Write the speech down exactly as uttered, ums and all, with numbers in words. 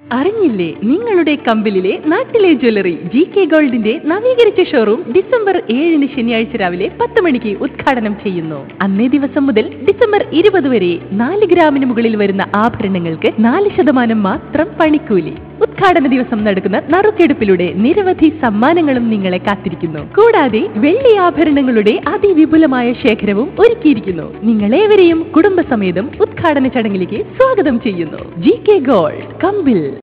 അറിഞ്ഞില്ലേ, നിങ്ങളുടെ കമ്പിളിലെ നാട്ടിലെ ജ്വല്ലറി ജി കെ ഗോൾഡിന്റെ നവീകരിച്ച ഷോറൂം ഡിസംബർ ഏഴിന് ശനിയാഴ്ച രാവിലെ പത്ത് മണിക്ക് ഉദ്ഘാടനം ചെയ്യുന്നു. അന്നേ ദിവസം മുതൽ ഡിസംബർ ഇരുപത് വരെ നാല് ഗ്രാമിന് മുകളിൽ വരുന്ന ആഭരണങ്ങൾക്ക് നാല് ശതമാനം മാത്രം പണിക്കൂലി. ഉദ്ഘാടന ദിവസം നടക്കുന്ന നറുക്കെടുപ്പിലൂടെ നിരവധി സമ്മാനങ്ങളും നിങ്ങളെ കാത്തിരിക്കുന്നു. കൂടാതെ വെള്ളി ആഭരണങ്ങളുടെ അതിവിപുലമായ ശേഖരവും ഒരുക്കിയിരിക്കുന്നു. നിങ്ങളേവരെയും കുടുംബസമേതം ഉദ്ഘാടന ചടങ്ങിലേക്ക് സ്വാഗതം ചെയ്യുന്നു. ജി കെ ഗോൾഡ്, കമ്പിൽ.